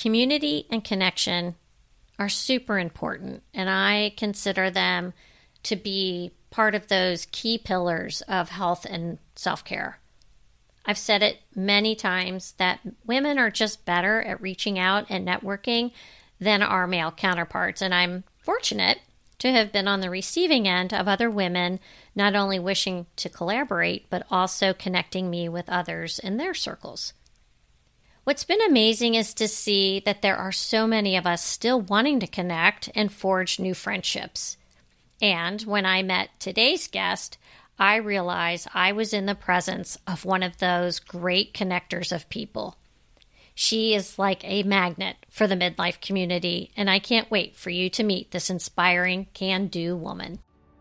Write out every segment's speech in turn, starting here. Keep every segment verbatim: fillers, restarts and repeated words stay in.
Community and connection are super important, and I consider them to be part of those key pillars of health and self-care. I've said it many times that women are just better at reaching out and networking than our male counterparts, and I'm fortunate to have been on the receiving end of other women not only wishing to collaborate, but also connecting me with others in their circles. What's been amazing is to see that there are so many of us still wanting to connect and forge new friendships. And when I met today's guest, I realized I was in the presence of one of those great connectors of people. She is like a magnet for the midlife community, and I can't wait for you to meet this inspiring can-do woman.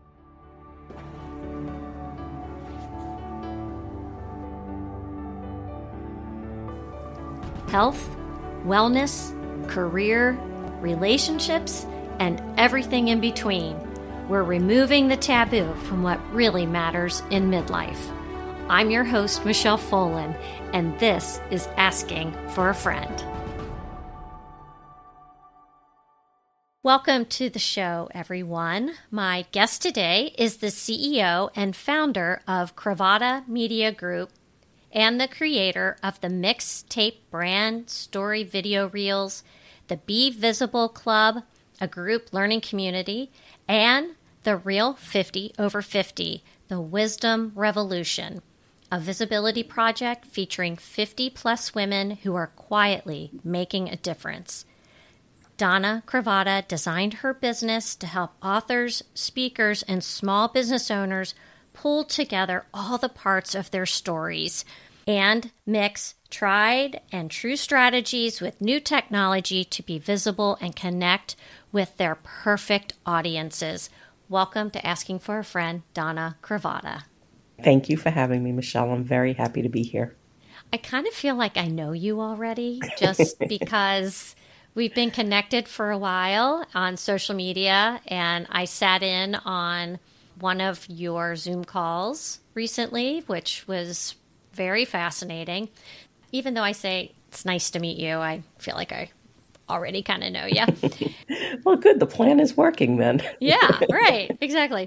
Health, wellness, career, relationships, and everything in between. We're removing the taboo from what really matters in midlife. I'm your host, Michelle Folan, and this is Asking for a Friend. Welcome to the show, everyone. My guest today is the C E O and founder of Cravata Media Group and the creator of the Mixtape brand story video reels, the Be Visible Club, a group learning community, and the Real fifty over fifty, the Wisdom Revolution, a visibility project featuring fifty plus women who are quietly making a difference. Donna Cravata designed her business to help authors, speakers, and small business owners pull together all the parts of their stories and mix tried and true strategies with new technology to be visible and connect with their perfect audiences. Welcome to Asking for a Friend, Donna Cravata. Thank you for having me, Michelle. I'm very happy to be here. I kind of feel like I know you already just because we've been connected for a while on social media, and I sat in on one of your Zoom calls recently, which was very fascinating. Even though I say it's nice to meet you, I feel like I already kind of know you. Well, good. The plan is working then. Yeah, right. Exactly.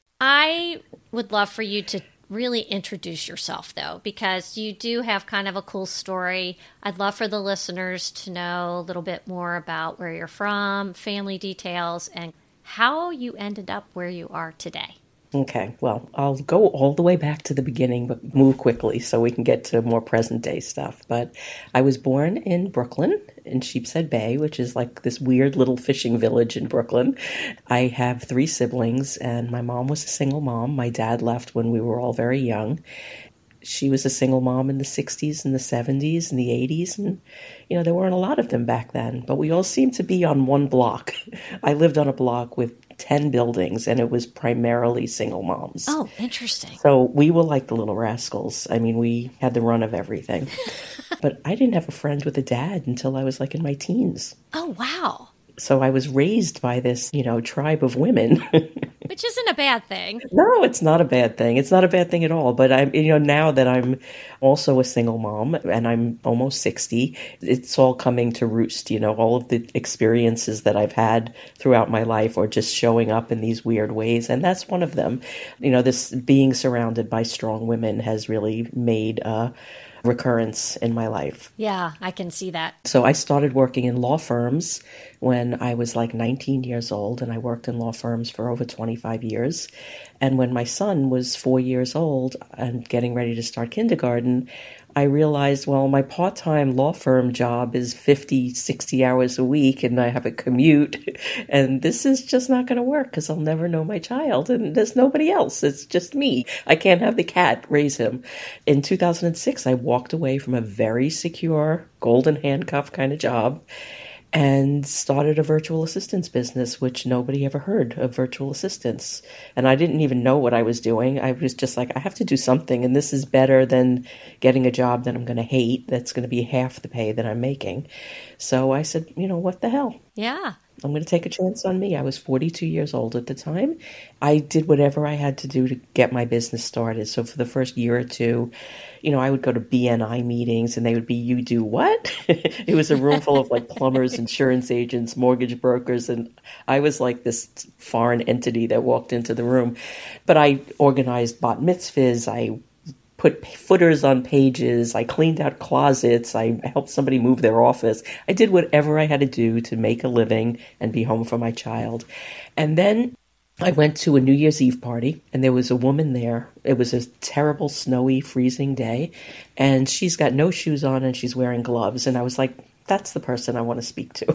I would love for you to really introduce yourself, though, because you do have kind of a cool story. I'd love for the listeners to know a little bit more about where you're from, family details, and how you ended up where you are today. Okay, well, I'll go all the way back to the beginning, but move quickly so we can get to more present day stuff. But I was born in Brooklyn, in Sheepshead Bay, which is like this weird little fishing village in Brooklyn. I have three siblings, and my mom was a single mom. My dad left when we were all very young. She was a single mom in the sixties and the seventies and the eighties, and, you know, there weren't a lot of them back then, but we all seemed to be on one block. I lived on a block with ten buildings, and it was primarily single moms. Oh, interesting. So we were like the little rascals. I mean, we had the run of everything. But I didn't have a friend with a dad until I was like in my teens. Oh, wow. So I was raised by this, you know, tribe of women. Which isn't a bad thing. No, it's not a bad thing. It's not a bad thing at all. But I'm, you know, now that I'm also a single mom and I'm almost sixty, it's all coming to roost. You know, all of the experiences that I've had throughout my life are just showing up in these weird ways. And that's one of them. You know, this being surrounded by strong women has really made a recurrence in my life. Yeah, I can see that. So I started working in law firms when I was like nineteen years old, and I worked in law firms for over twenty-five years. And when my son was four years old and getting ready to start kindergarten, I realized, well, my part-time law firm job is fifty, sixty hours a week, and I have a commute, and this is just not going to work because I'll never know my child, and there's nobody else. It's just me. I can't have the cat raise him. In two thousand six, I walked away from a very secure, golden handcuff kind of job and started a virtual assistance business, which nobody ever heard of virtual assistants. And I didn't even know what I was doing. I was just like, I have to do something, and this is better than getting a job that I'm going to hate. That's going to be half the pay that I'm making. So I said, you know, what the hell? Yeah. I'm going to take a chance on me. I was forty-two years old at the time. I did whatever I had to do to get my business started. So for the first year or two, you know, I would go to B N I meetings and they would be, you do what? It was a room full of like plumbers, insurance agents, mortgage brokers. And I was like this foreign entity that walked into the room. But I organized bat mitzvahs. I put footers on pages. I cleaned out closets. I helped somebody move their office. I did whatever I had to do to make a living and be home for my child. And then I went to a New Year's Eve party, and there was a woman there. It was a terrible, snowy, freezing day, and she's got no shoes on and she's wearing gloves. And I was like, that's the person I want to speak to.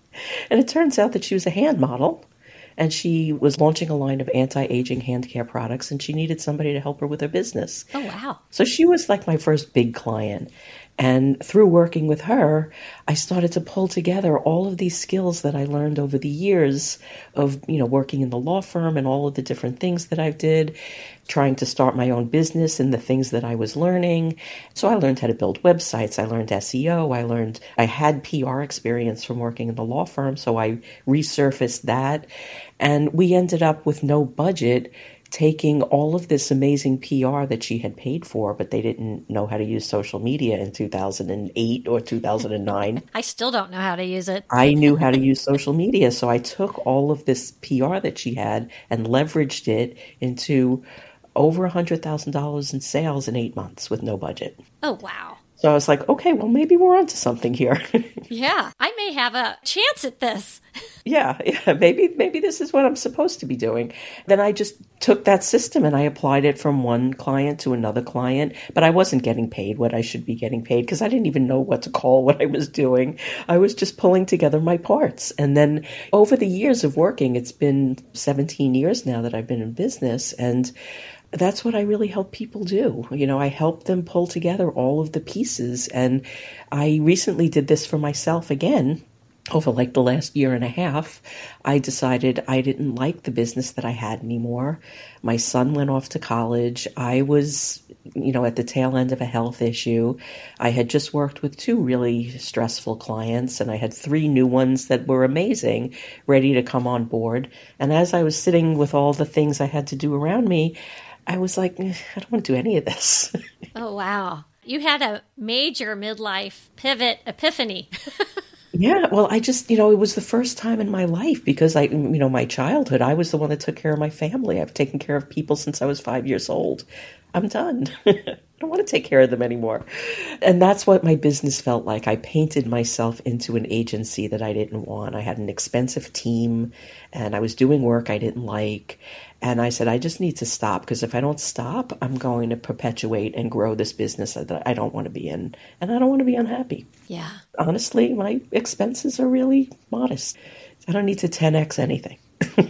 And it turns out that she was a hand model. And she was launching a line of anti-aging hand care products, and she needed somebody to help her with her business. Oh, wow. So she was like my first big client. And through working with her, I started to pull together all of these skills that I learned over the years of, you know, working in the law firm and all of the different things that I did, trying to start my own business and the things that I was learning. So I learned how to build websites. I learned S E O. I learned, I had P R experience from working in the law firm. So I resurfaced that. And we ended up with no budget taking all of this amazing P R that she had paid for, but they didn't know how to use social media in two thousand eight or two thousand nine. I still don't know how to use it. I knew how to use social media. So I took all of this P R that she had and leveraged it into over one hundred thousand dollars in sales in eight months with no budget. Oh, wow. So I was like, okay, well, maybe we're onto something here. Yeah, I may have a chance at this. Yeah, yeah, maybe maybe this is what I'm supposed to be doing. Then I just took that system and I applied it from one client to another client, but I wasn't getting paid what I should be getting paid because I didn't even know what to call what I was doing. I was just pulling together my parts. And then over the years of working, it's been seventeen years now that I've been in business, and that's what I really help people do. You know, I help them pull together all of the pieces. And I recently did this for myself again. Over like the last year and a half, I decided I didn't like the business that I had anymore. My son went off to college. I was, you know, at the tail end of a health issue. I had just worked with two really stressful clients, and I had three new ones that were amazing, ready to come on board. And as I was sitting with all the things I had to do around me, I was like, I don't want to do any of this. Oh, wow. You had a major midlife pivot epiphany. Yeah, well, I just, you know, it was the first time in my life because I, you know, my childhood, I was the one that took care of my family. I've taken care of people since I was five years old. I'm done. I don't want to take care of them anymore. And that's what my business felt like. I painted myself into an agency that I didn't want. I had an expensive team and I was doing work I didn't like. And I said, I just need to stop because if I don't stop, I'm going to perpetuate and grow this business that I don't want to be in. And I don't want to be unhappy. Yeah. Honestly, my expenses are really modest. I don't need to ten X anything.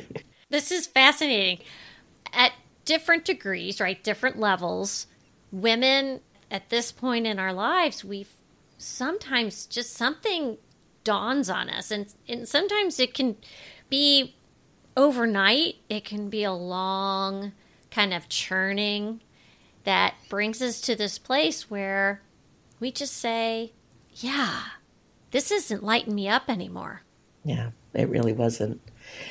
This is fascinating. At different degrees, right, different levels, women at this point in our lives, we sometimes just something dawns on us. And, and sometimes it can be overnight. It can be a long kind of churning that brings us to this place where we just say, yeah, this isn't lighting me up anymore. Yeah, it really wasn't.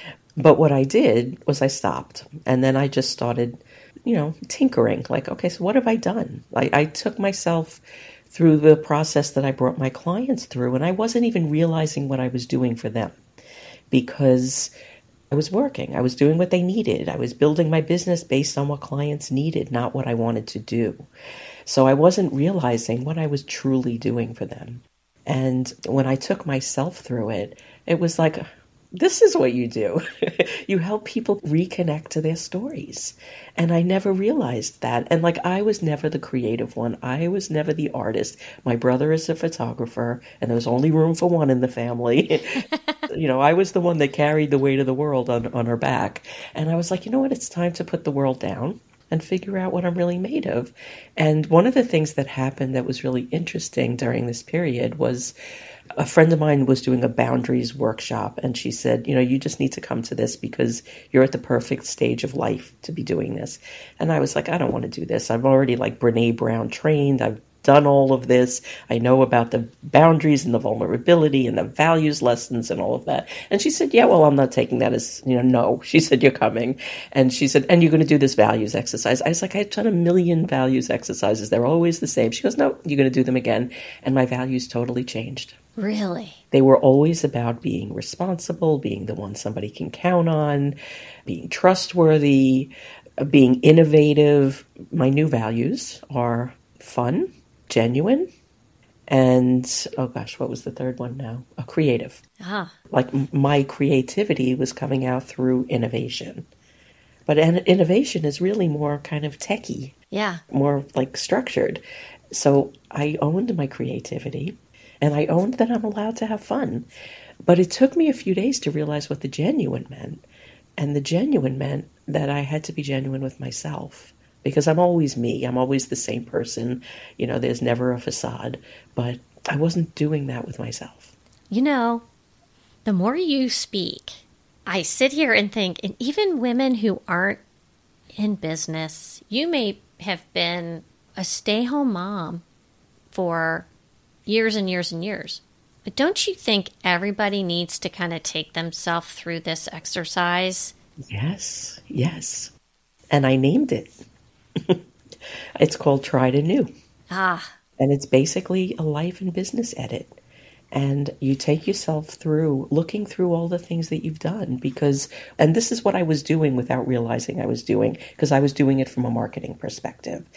But what I did was I stopped. And then I just started, you know, tinkering. Like, okay, so what have I done? I, I took myself through the process that I brought my clients through. And I wasn't even realizing what I was doing for them because I was working. I was doing what they needed. I was building my business based on what clients needed, not what I wanted to do. So I wasn't realizing what I was truly doing for them. And when I took myself through it, it was like, this is what you do. You help people reconnect to their stories. And I never realized that. And like, I was never the creative one. I was never the artist. My brother is a photographer, and there was only room for one in the family. You know, I was the one that carried the weight of the world on, on her back. And I was like, you know what? It's time to put the world down and figure out what I'm really made of. And one of the things that happened that was really interesting during this period was a friend of mine was doing a boundaries workshop, and she said, you know, you just need to come to this because you're at the perfect stage of life to be doing this. And I was like, I don't want to do this. I've already like Brene Brown trained. I've done all of this. I know about the boundaries and the vulnerability and the values lessons and all of that. And she said, yeah, well, I'm not taking that as, you know, no. She said, you're coming. And she said, and you're going to do this values exercise. I was like, I've done a million values exercises. They're always the same. She goes, no, you're going to do them again. And my values totally changed. Really? They were always about being responsible, being the one somebody can count on, being trustworthy, being innovative. My new values are fun, genuine, and, oh gosh, what was the third one now? A creative. Ah. Like m- my creativity was coming out through innovation. But an- innovation is really more kind of techie. Yeah. More like structured. So I owned my creativity, and I owned that I'm allowed to have fun. But it took me a few days to realize what the genuine meant. And the genuine meant that I had to be genuine with myself, because I'm always me. I'm always the same person. You know, there's never a facade. But I wasn't doing that with myself. You know, the more you speak, I sit here and think, and even women who aren't in business, you may have been a stay-home mom for years and years and years. But don't you think everybody needs to kind of take themselves through this exercise? Yes, yes. And I named it. It's called Tried Anew. Ah. And it's basically a life and business edit. And you take yourself through, looking through all the things that you've done, because, and this is what I was doing without realizing I was doing, because I was doing it from a marketing perspective.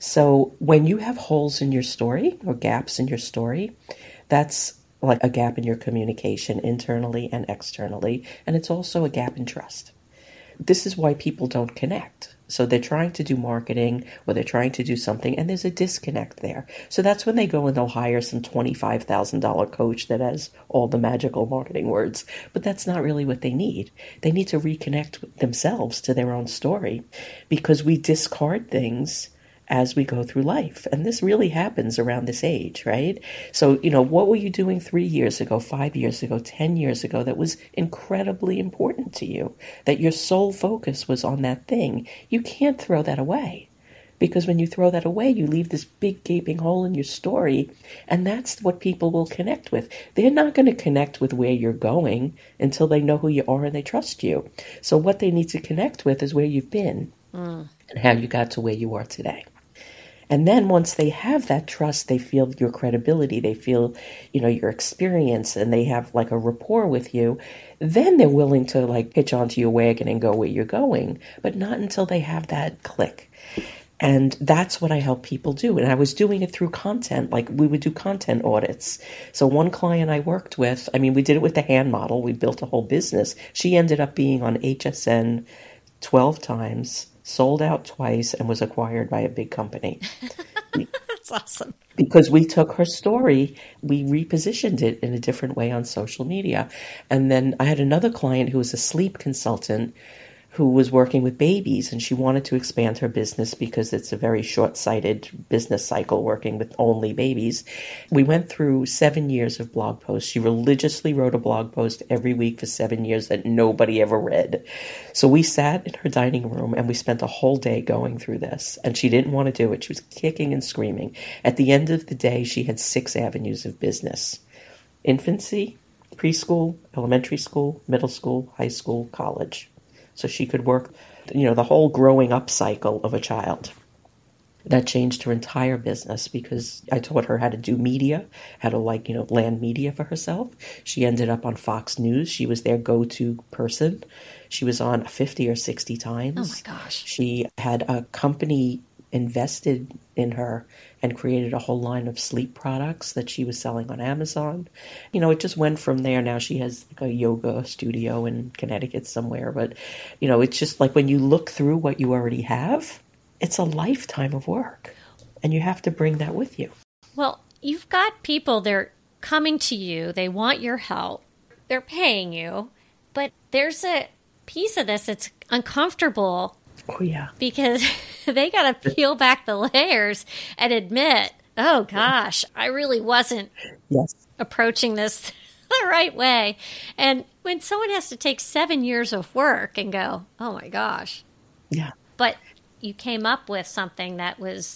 So when you have holes in your story or gaps in your story, that's like a gap in your communication internally and externally. And it's also a gap in trust. This is why people don't connect. So they're trying to do marketing or they're trying to do something, and there's a disconnect there. So that's when they go and they'll hire some twenty-five thousand dollars coach that has all the magical marketing words. But that's not really what they need. They need to reconnect with themselves to their own story, because we discard things as we go through life. And this really happens around this age, right? So, you know, what were you doing three years ago, five years ago, ten years ago that was incredibly important to you, that your sole focus was on that thing? You can't throw that away, because when you throw that away, you leave this big gaping hole in your story. And that's what people will connect with. They're not going to connect with where you're going until they know who you are and they trust you. So what they need to connect with is where you've been mm. and how you got to where you are today. And then once they have that trust, they feel your credibility, they feel, you know, your experience, and they have like a rapport with you, then they're willing to like hitch onto your wagon and go where you're going, but not until they have that click. And that's what I help people do. And I was doing it through content, like we would do content audits. So one client I worked with, I mean, we did it with the hand model. We built a whole business. She ended up being on H S N twelve times, sold out twice, and was acquired by a big company. That's awesome. Because we took her story, we repositioned it in a different way on social media. And then I had another client who was a sleep consultant who was working with babies, and she wanted to expand her business because it's a very short-sighted business cycle working with only babies. We went through seven years of blog posts. She religiously wrote a blog post every week for seven years that nobody ever read. So we sat in her dining room and we spent a whole day going through this, and she didn't want to do it. She was kicking and screaming. At the end of the day, she had six avenues of business: infancy, preschool, elementary school, middle school, high school, college. So she could work, you know, the whole growing up cycle of a child. That changed her entire business because I taught her how to do media, how to like, you know, land media for herself. She ended up on Fox News. She was their go-to person. She was on fifty or sixty times. Oh my gosh. She had a company invested in her and created a whole line of sleep products that she was selling on Amazon. You know, it just went from there. Now she has like a yoga studio in Connecticut somewhere. But, you know, it's just like when you look through what you already have, it's a lifetime of work. And you have to bring that with you. Well, you've got people, they're coming to you. They want your help. They're paying you. But there's a piece of this that's uncomfortable. Oh, yeah. Because they got to peel back the layers and admit, oh, gosh, I really wasn't yes. approaching this the right way. And when someone has to take seven years of work and go, oh, my gosh. Yeah. But you came up with something that was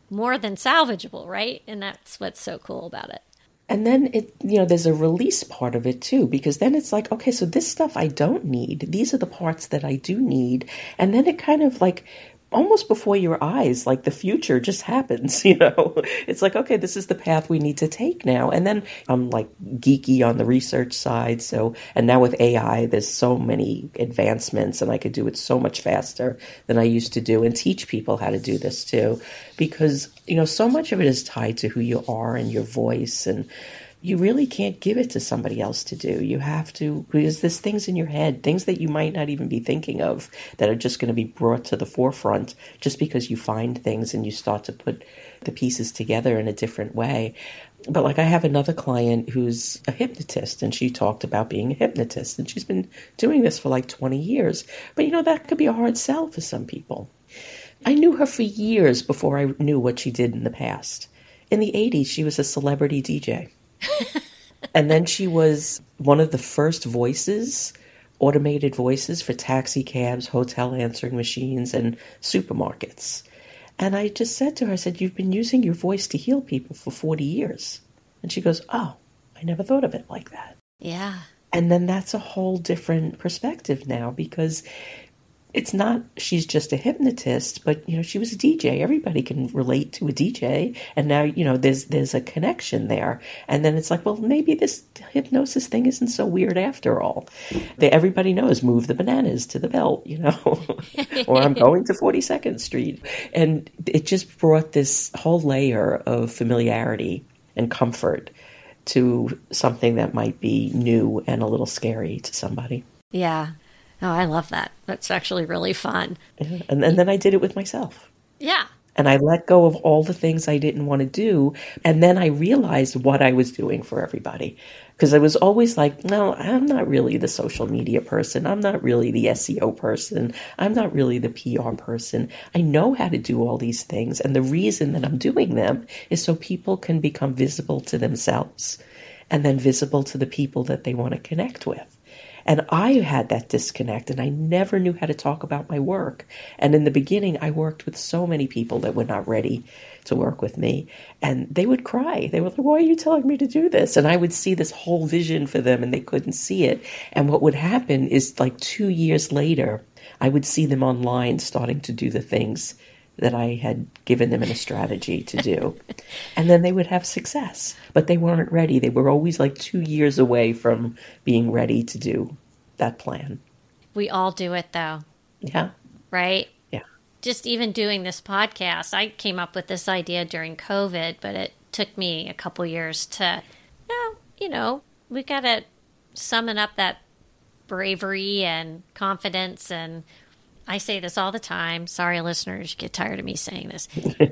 more than salvageable, right? And that's what's so cool about it. And then it, you know, there's a release part of it too, because then it's like, okay, so this stuff I don't need. These are the parts that I do need. And then it kind of like almost before your eyes, like the future just happens, you know, it's like, okay, this is the path we need to take now. And then I'm like geeky on the research side. So, and now with A I, there's so many advancements and I could do it so much faster than I used to do and teach people how to do this too, because, you know, so much of it is tied to who you are and your voice, and you really can't give it to somebody else to do. You have to, because there's things in your head, things that you might not even be thinking of that are just going to be brought to the forefront just because you find things and you start to put the pieces together in a different way. But like I have another client who's a hypnotist, and she talked about being a hypnotist, and she's been doing this for like twenty years. But you know, that could be a hard sell for some people. I knew her for years before I knew what she did in the past. In the eighties, she was a celebrity D J. And then she was one of the first voices, automated voices for taxi cabs, hotel answering machines, and supermarkets. And I just said to her, I said, you've been using your voice to heal people for forty years. And she goes, oh, I never thought of it like that. Yeah. And then that's a whole different perspective now, because it's not she's just a hypnotist, but, you know, she was a D J. Everybody can relate to a D J. And now, you know, there's there's a connection there. And then it's like, well, maybe this hypnosis thing isn't so weird after all. They, everybody knows, move the bananas to the belt, you know, or I'm going to forty-second Street. And it just brought this whole layer of familiarity and comfort to something that might be new and a little scary to somebody. Yeah. Oh, I love that. That's actually really fun. Yeah. And, and then I did it with myself. Yeah. And I let go of all the things I didn't want to do. And then I realized what I was doing for everybody. Because I was always like, no, I'm not really the social media person. I'm not really the S E O person. I'm not really the P R person. I know how to do all these things. And the reason that I'm doing them is so people can become visible to themselves and then visible to the people that they want to connect with. And I had that disconnect, and I never knew how to talk about my work. And in the beginning, I worked with so many people that were not ready to work with me. And they would cry. They were like, why are you telling me to do this? And I would see this whole vision for them, and they couldn't see it. And what would happen is, like two years later, I would see them online starting to do the things that I had given them in a strategy to do. And then they would have success, but they weren't ready. They were always like two years away from being ready to do that plan. We all do it though. Yeah. Right? Yeah. Just even doing this podcast, I came up with this idea during COVID, but it took me a couple years to, well, you know, we got to summon up that bravery and confidence. And I say this all the time. Sorry, listeners, you get tired of me saying this.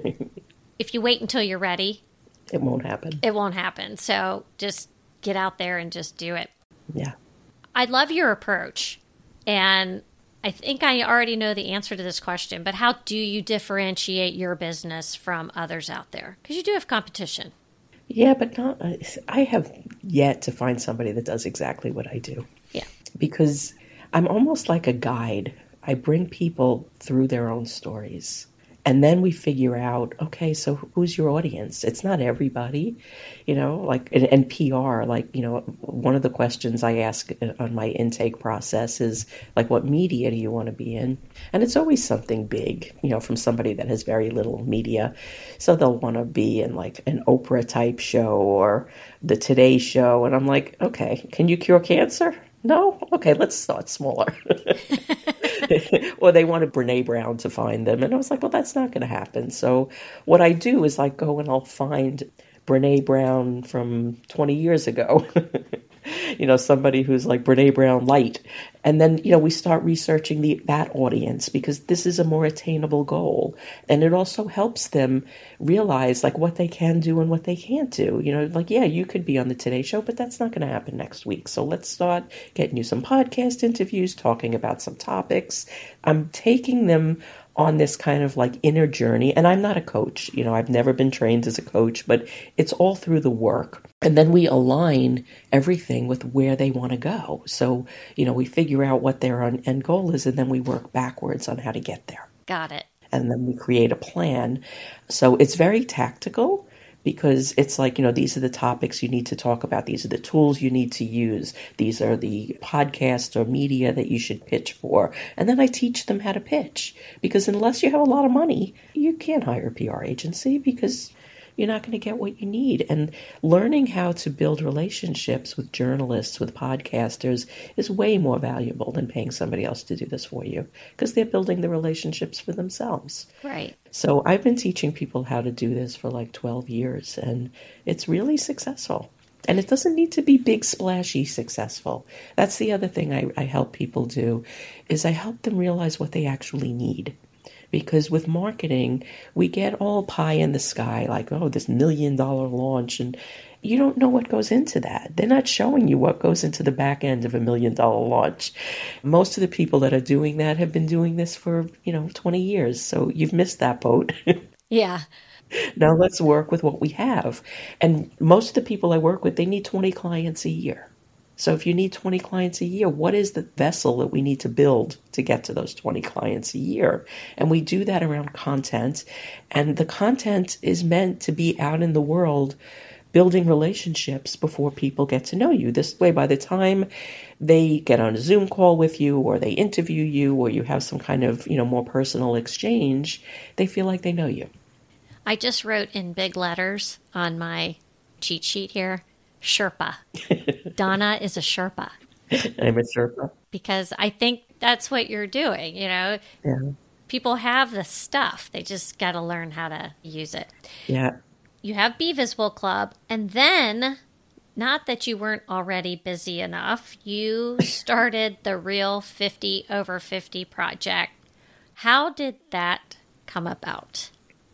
If you wait until you're ready, it won't happen. It won't happen. So just get out there and just do it. Yeah. I love your approach. And I think I already know the answer to this question, but how do you differentiate your business from others out there? Because you do have competition. Yeah, but not, I have yet to find somebody that does exactly what I do. Yeah. Because I'm almost like a guide. I bring people through their own stories. And then we figure out, okay, so who's your audience? It's not everybody, you know, like, and, and P R, like, you know, one of the questions I ask on my intake process is, like, what media do you want to be in? And it's always something big, you know, from somebody that has very little media. So they'll want to be in, like, an Oprah type show or the Today Show. And I'm like, okay, can you cure cancer? No? Okay, let's start smaller. Or they wanted Brene Brown to find them. And I was like, well, that's not going to happen. So what I do is I go and I'll find Brene Brown from twenty years ago. You know, somebody who's like Brene Brown light. And then, you know, we start researching the that audience because this is a more attainable goal. And it also helps them realize like what they can do and what they can't do. You know, like, yeah, you could be on the Today Show, but that's not going to happen next week. So let's start getting you some podcast interviews, talking about some topics. I'm taking them on this kind of like inner journey. And I'm not a coach, you know, I've never been trained as a coach, but it's all through the work. And then we align everything with where they want to go. So, you know, we figure out what their end goal is, and then we work backwards on how to get there. Got it. and then we create a plan. So it's very tactical because it's like, you know, these are the topics you need to talk about. These are the tools you need to use. These are the podcasts or media that you should pitch for. And then I teach them how to pitch, because unless you have a lot of money, you can't hire a P R agency because you're not going to get what you need. And learning how to build relationships with journalists, with podcasters, is way more valuable than paying somebody else to do this for you, because they're building the relationships for themselves. Right. So I've been teaching people how to do this for like twelve years, and it's really successful. And it doesn't need to be big, splashy successful. That's the other thing I, I help people do, is I help them realize what they actually need. Because with marketing, we get all pie in the sky, like, oh, this million dollar launch, and you don't know what goes into that. They're not showing you what goes into the back end of a million dollar launch. Most of the people that are doing that have been doing this for, you know, twenty years. So you've missed that boat. Yeah. Now let's work with what we have. And most of the people I work with, they need twenty clients a year. So if you need twenty clients a year, what is the vessel that we need to build to get to those twenty clients a year? And we do that around content. And the content is meant to be out in the world building relationships before people get to know you. This way, by the time they get on a Zoom call with you, or they interview you, or you have some kind of, you know, more personal exchange, they feel like they know you. I just wrote in big letters on my cheat sheet here, Sherpa. Donna is a Sherpa. I'm a Sherpa. Because I think that's what you're doing, you know. Yeah. People have the stuff. They just got to learn how to use it. Yeah. You have Be Visible Club, and then, not that you weren't already busy enough, you started the Real fifty over fifty project. How did that come about?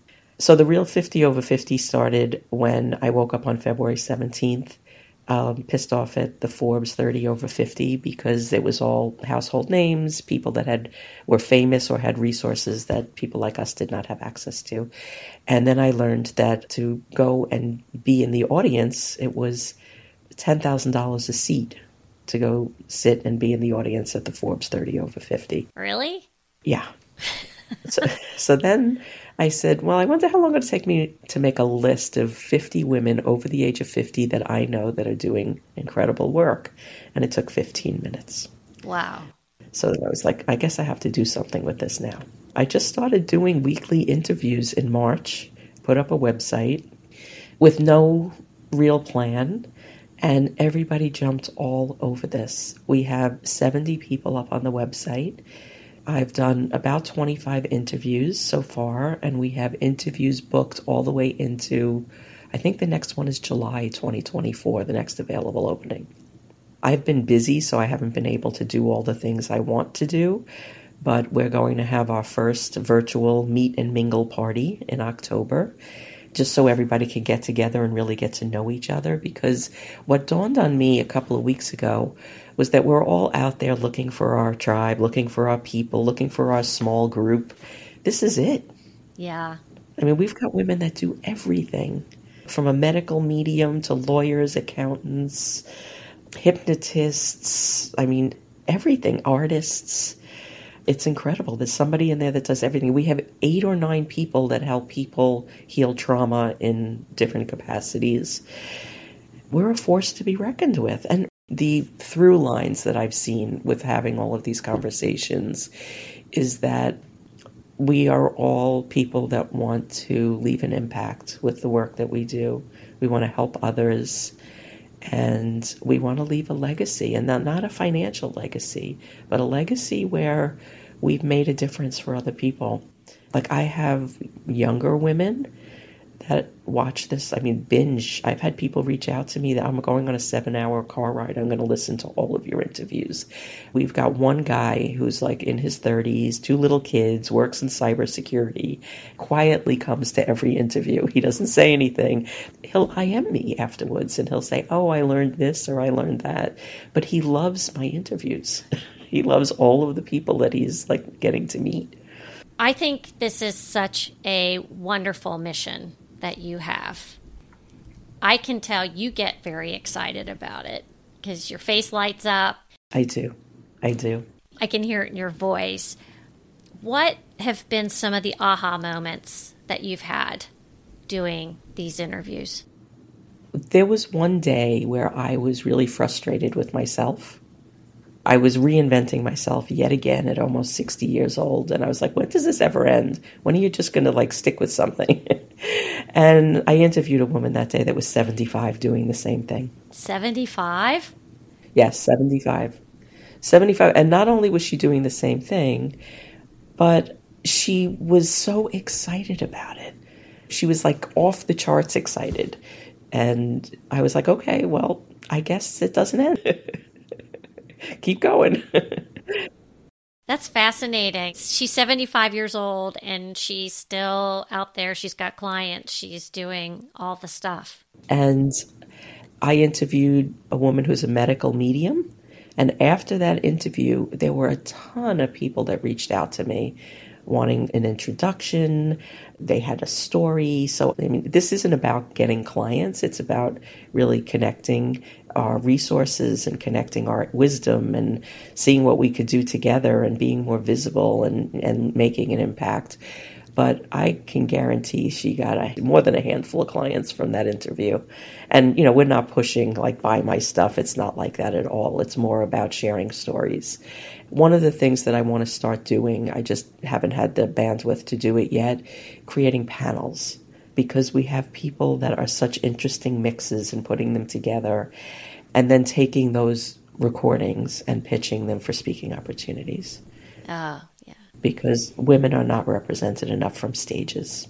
So the Real fifty over fifty started when I woke up on February seventeenth, um, pissed off at the Forbes thirty over fifty, because it was all household names, people that had were famous or had resources that people like us did not have access to. And then I learned that to go and be in the audience, it was ten thousand dollars a seat to go sit and be in the audience at the Forbes thirty over fifty. Really? Yeah. so, so then I said, well, I wonder how long it'll take me to make a list of fifty women over the age of fifty that I know that are doing incredible work. And it took fifteen minutes. Wow. So I was like, I guess I have to do something with this now. I just started doing weekly interviews in March, put up a website with no real plan, and everybody jumped all over this. We have seventy people up on the website. I've done about twenty-five interviews so far, and we have interviews booked all the way into, I think the next one is July twenty twenty-four, the next available opening. I've been busy, so I haven't been able to do all the things I want to do, but we're going to have our first virtual meet and mingle party in October, just so everybody can get together and really get to know each other. Because what dawned on me a couple of weeks ago was that we're all out there looking for our tribe, looking for our people, looking for our small group. This is it. Yeah. I mean, we've got women that do everything, from a medical medium to lawyers, accountants, hypnotists, I mean, everything, artists. It's incredible. There's somebody in there that does everything. We have eight or nine people that help people heal trauma in different capacities. We're a force to be reckoned with. And the through lines that I've seen with having all of these conversations is that we are all people that want to leave an impact with the work that we do. We want to help others, and we want to leave a legacy, and not, not a financial legacy, but a legacy where we've made a difference for other people. Like, I have younger women that watch this, I mean, binge. I've had people reach out to me that I'm going on a seven-hour car ride. I'm going to listen to all of your interviews. We've got one guy who's like in his thirties, two little kids, works in cybersecurity, quietly comes to every interview. He doesn't say anything. He'll I M me afterwards, and he'll say, oh, I learned this or I learned that. But he loves my interviews. He loves all of the people that he's like getting to meet. I think this is such a wonderful mission that you have. I can tell you get very excited about it because your face lights up. I do. I do. I can hear it in your voice. What have been some of the aha moments that you've had doing these interviews? There was one day where I was really frustrated with myself. I was reinventing myself yet again at almost sixty years old. And I was like, when does this ever end? When are you just going to like stick with something? And I interviewed a woman that day that was seventy-five doing the same thing. seventy-five? Yes, seventy-five. seventy-five. And not only was she doing the same thing, but she was so excited about it. She was like off the charts excited. And I was like, okay, well, I guess it doesn't end. Keep going. That's fascinating. She's seventy-five years old and she's still out there. She's got clients. She's doing all the stuff. And I interviewed a woman who's a medical medium. And after that interview, there were a ton of people that reached out to me wanting an introduction. They had a story. So, I mean, this isn't about getting clients. It's about really connecting our resources and connecting our wisdom and seeing what we could do together and being more visible and, and making an impact. But I can guarantee she got a, more than a handful of clients from that interview. And, you know, we're not pushing like buy my stuff. It's not like that at all. It's more about sharing stories. One of the things that I want to start doing, I just haven't had the bandwidth to do it yet, creating panels, because we have people that are such interesting mixes and putting them together and then taking those recordings and pitching them for speaking opportunities. Oh, yeah. Because women are not represented enough from stages.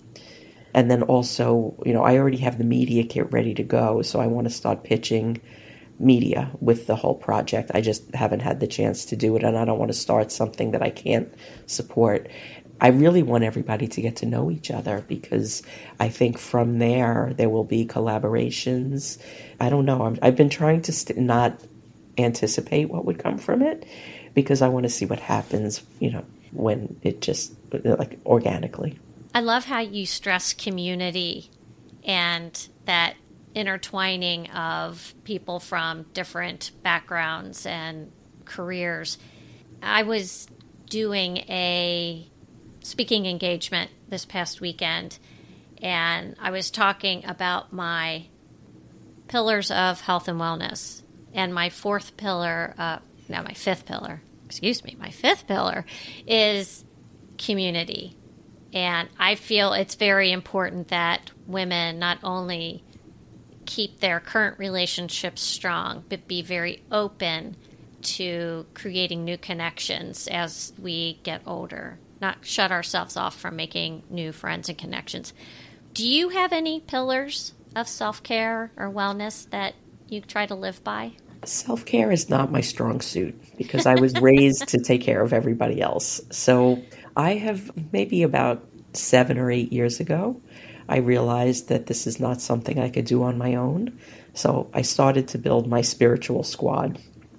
And then also, you know, I already have the media kit ready to go, so I want to start pitching media with the whole project. I just haven't had the chance to do it, and I don't want to start something that I can't support. I really want everybody to get to know each other, because I think from there, there will be collaborations. I don't know. I'm, I've been trying to st- not anticipate what would come from it, because I want to see what happens, you know, when it just, like, organically. I love how you stress community and that intertwining of people from different backgrounds and careers. I was doing a speaking engagement this past weekend, and I was talking about my pillars of health and wellness. And my fourth pillar, uh, no, my fifth pillar, excuse me, my fifth pillar is community. And I feel it's very important that women not only keep their current relationships strong, but be very open to creating new connections as we get older, not shut ourselves off from making new friends and connections. Do you have any pillars of self-care or wellness that you try to live by? Self-care is not my strong suit, because I was raised to take care of everybody else. So I have maybe about seven or eight years ago, I realized that this is not something I could do on my own. So I started to build my spiritual squad.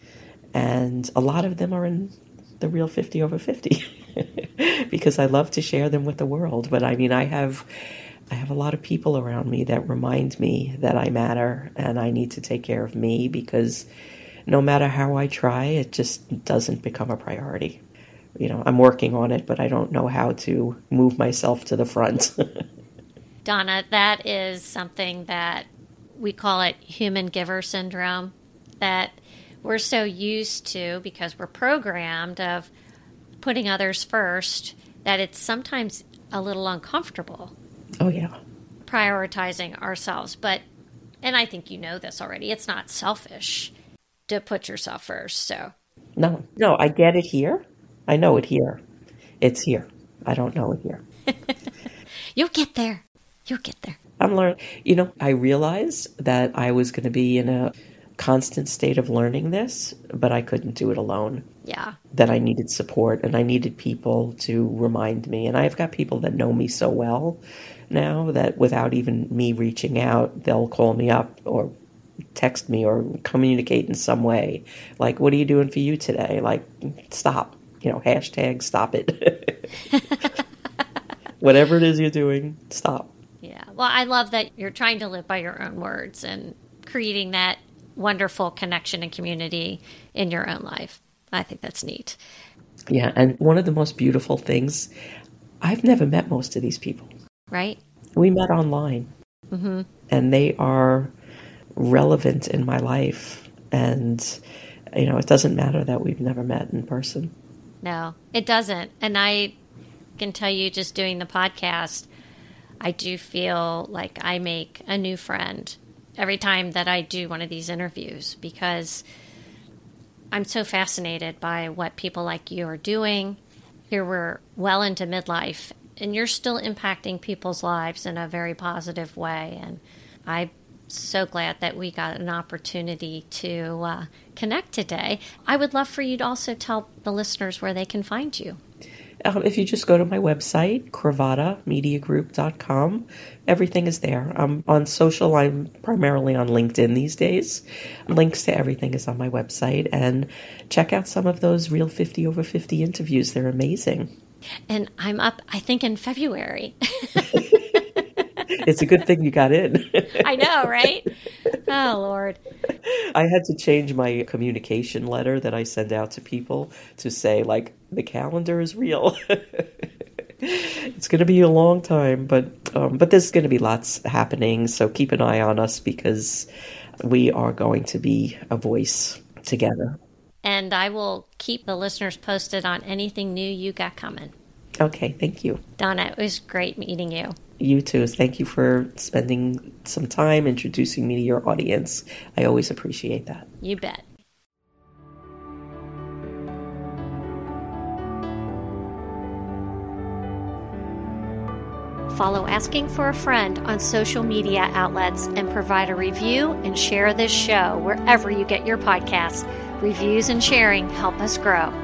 And a lot of them are in the real fifty over fifty because I love to share them with the world. But I mean, I have I have a lot of people around me that remind me that I matter and I need to take care of me, because no matter how I try, it just doesn't become a priority. You know, I'm working on it, but I don't know how to move myself to the front. Donna, that is something that we call it human giver syndrome, that we're so used to, because we're programmed, of putting others first, that it's sometimes a little uncomfortable. Oh, yeah. Prioritizing ourselves. But, and I think you know this already, it's not selfish to put yourself first. So No, no, I get it here. I know it here. It's here. I don't know it here. You'll get there. You'll get there. I'm learning. You know, I realized that I was going to be in a constant state of learning this, but I couldn't do it alone. Yeah. That I needed support, and I needed people to remind me. And I've got people that know me so well now that without even me reaching out, they'll call me up or text me or communicate in some way. Like, what are you doing for you today? Like, stop. You know, hashtag stop it. Whatever it is you're doing, stop. Yeah. Well, I love that you're trying to live by your own words and creating that wonderful connection and community in your own life. I think that's neat. Yeah, and one of the most beautiful things, I've never met most of these people. Right. We met online, mm-hmm. and they are relevant in my life. And, you know, it doesn't matter that we've never met in person. No, it doesn't. And I can tell you, just doing the podcast, I do feel like I make a new friend every time that I do one of these interviews, because I'm so fascinated by what people like you are doing. Here we're well into midlife, and you're still impacting people's lives in a very positive way. And I'm so glad that we got an opportunity to uh, connect today. I would love for you to also tell the listeners where they can find you. Um, if you just go to my website, cravata media group dot com, everything is there. Um, on social, I'm primarily on LinkedIn these days. Links to everything is on my website. And check out some of those Real fifty over fifty interviews. They're amazing. And I'm up, I think, in February. It's a good thing you got in. I know, right? Oh, Lord. I had to change my communication letter that I send out to people to say, like, the calendar is real. It's going to be a long time, but um, but there's going to be lots happening. So keep an eye on us, because we are going to be a voice together. And I will keep the listeners posted on anything new you got coming. Okay, thank you. Donna, it was great meeting you. You too. Thank you for spending some time introducing me to your audience. I always appreciate that. You bet. Follow Asking for a Friend on social media outlets and provide a review and share this show wherever you get your podcasts. Reviews and sharing help us grow.